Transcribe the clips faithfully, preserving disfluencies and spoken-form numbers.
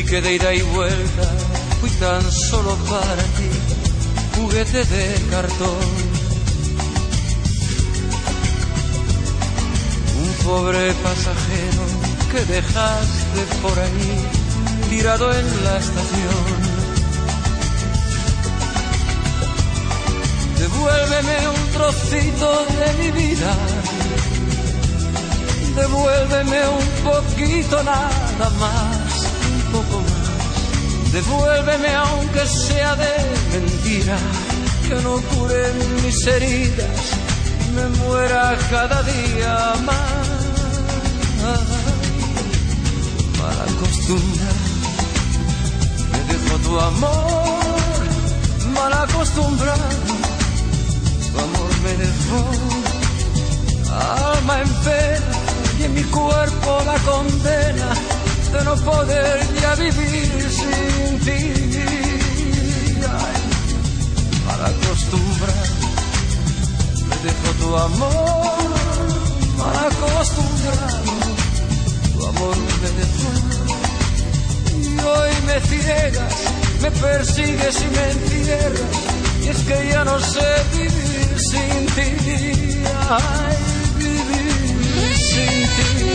que de ida y vuelta fui tan solo para ti, juguete de cartón. Un pobre pasajero que dejaste por ahí, tirado en la estación. Devuélveme un trocito de mi vida, devuélveme un poquito nada más, un poco más. Devuélveme aunque sea de mentira, que no cure mis heridas, me muera cada día más. Mala costumbre, me dejó tu amor, mal acostumbrado, tu amor me dejó, alma en pena, y en mi cuerpo la condena de no poder ya vivir sin ti. Ay, mala costumbre, me dejó tu amor, mal acostumbrado, tu amor me dejó. Y hoy me ciegas, me persigues y me encierras, y es que ya no sé vivir sin ti. Ay, vivir sin ti.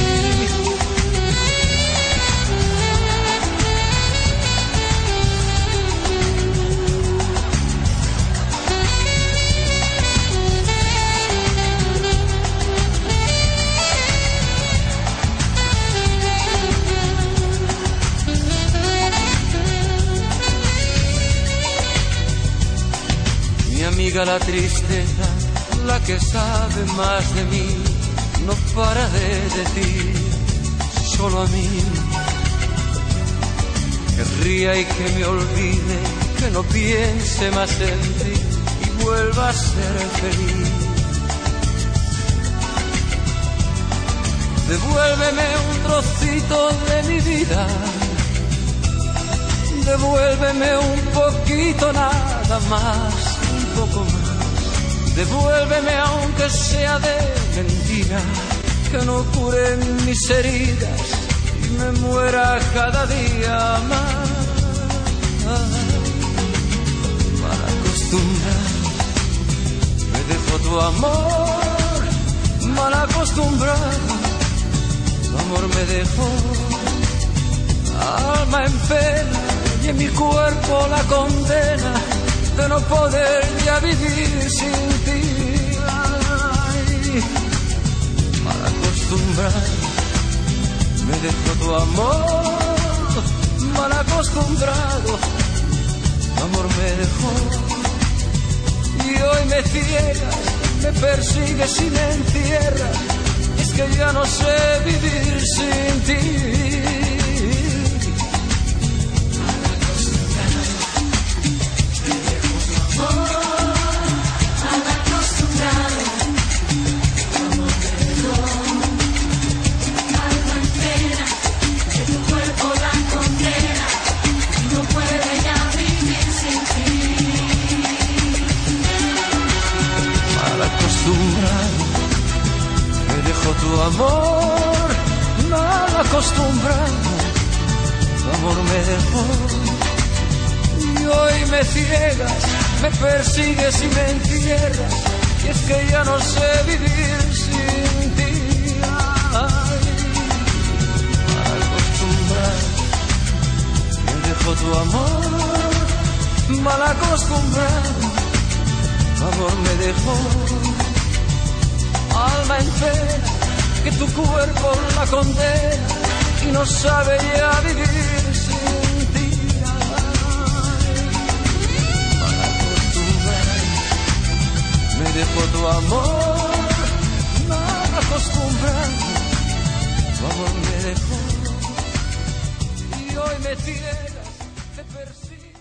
Mi amiga la tristeza, la que sabe más de mí, no para de decir solo a mí que ría y que me olvide, que no piense más en ti y vuelva a ser feliz. Devuélveme un trocito de mi vida, devuélveme un poquito nada más, un poco más. Devuélveme aunque sea de mentira, que no cure mis heridas y me muera cada día más. Mala costumbre, me dejó tu amor, mal acostumbrado, tu amor me dejó, alma en pena, y en mi cuerpo la condena de no poder ya vivir sin ti. Ay, mal acostumbrado, me dejó tu amor, mal acostumbrado, tu amor me dejó. Y hoy me ciegas, me persigues y me encierras, es que ya no sé vivir sin ti. Me dejó tu amor, mal acostumbrado, tu amor me dejó. Y hoy me ciegas, me persigues y me encierras, y es que ya no sé vivir sin ti. Ay, mal acostumbrado, me dejó tu amor, mal acostumbrado, tu amor me dejó. Alma en pena, que tu cuerpo la condena y no sabe ya vivir sin ti. Mala costumbre, me dejó tu amor, mal acostumbrado, tu amor me dejó. Y hoy me ciegas, te persigo.